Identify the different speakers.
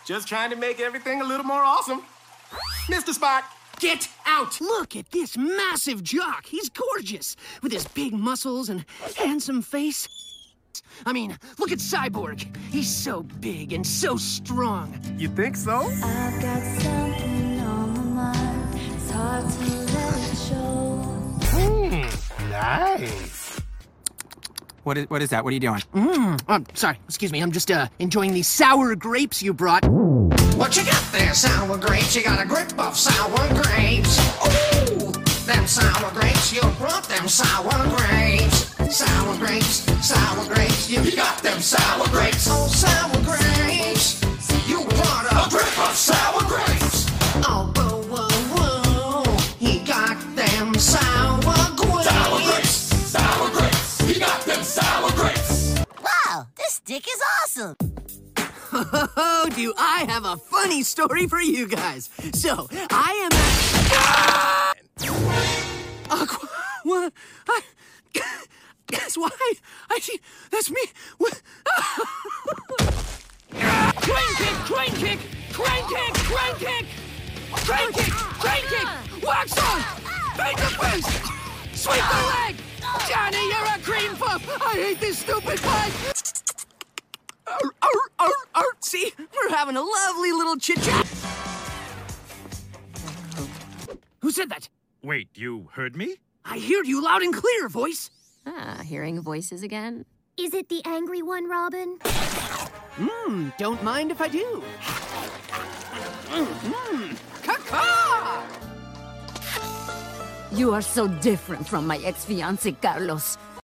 Speaker 1: Just trying to make everything a little more awesome. Mr. Spock, get out!
Speaker 2: Look at this massive jock. He's gorgeous, with his big muscles and handsome face. I mean, look at Cyborg. He's so big and so strong.
Speaker 1: You think so?
Speaker 3: I've got something on my mind. It's hard to let it show.
Speaker 1: Nice.
Speaker 4: What is that? What are you doing?
Speaker 2: Sorry, excuse me. I'm just enjoying these sour grapes you brought.
Speaker 5: What you got there, sour grapes? You got a grip of sour grapes. Ooh, them sour grapes. You brought them sour grapes. Sour grapes, you got them sour grapes. Oh, sour grapes, you brought a grip of sour grapes. Oh, whoa, whoa, whoa, he got them sour grapes.
Speaker 6: Sour grapes, he got them sour grapes.
Speaker 7: Wow, this stick is awesome.
Speaker 2: Oh, do I have a funny story for you guys. So, I am Aqua... What? That's why that's me. Crane kick, crane kick, crane kick, crane kick, crane kick, crane kick, wax on, finger fist, sweep the leg. Johnny, you're a cream puff. I hate this stupid bike. See, we're having a lovely little chit-chat. Who said that?
Speaker 8: Wait, you heard me?
Speaker 2: I heard you loud and clear, voice.
Speaker 9: Hearing voices again?
Speaker 3: Is it the angry one, Robin?
Speaker 2: Don't mind if I do. Caca!
Speaker 9: You are so different from my ex-fiancé, Carlos.